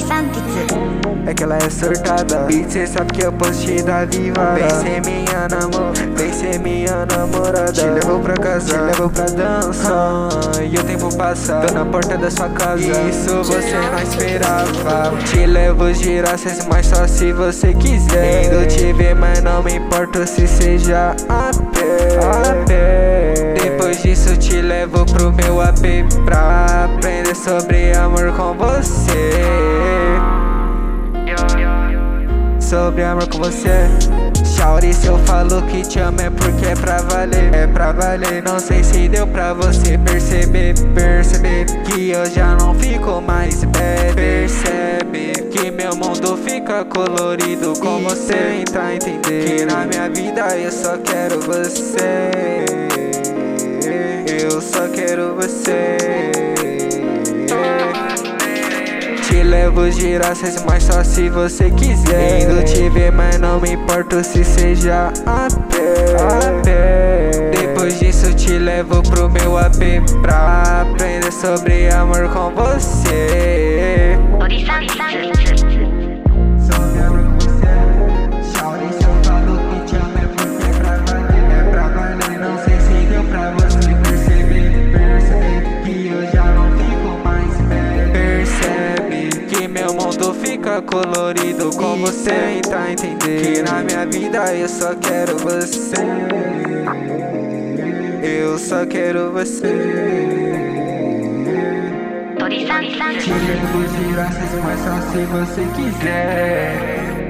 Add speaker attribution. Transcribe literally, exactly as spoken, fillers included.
Speaker 1: É que ela é surtada, e cê sabe que eu posso te dar viva. Vem ser minha namor, vem ser minha namorada. Te levo pra casa, te levo pra dança. E o tempo passa, tô na porta da sua casa. Isso você não esperava. Te levo girassas, mas só se você quiser. Indo te ver, mas não me importa se seja a pé, a pé. Depois disso te levo pro meu A P pra aprender sobre amor com você. Sobre amor com você. Shawty, se eu falo que te amo é porque é pra valer, é pra valer. Não sei se deu pra você perceber, perceber que eu já não fico mais bad. Percebe que meu mundo fica colorido com você. Tá entender que na minha vida eu só quero você. Eu só quero você. Te levo girassas, mas só se você quiser. Indo te ver, mas não me importa se seja a pé, a pé. Depois disso te levo pro meu A P pra aprender sobre amor com você. Sobre amor com você. Shawty, se eu falo que te amo é porque é pra valer, é pra valer. Não sei se deu pra você perceber, perceber que eu já não fico mais bad. Percebe que meu mundo fica colorido com você. Tá entender que na minha vida eu só quero você. Eu só quero você. Te levo girassas, mas só se você quiser.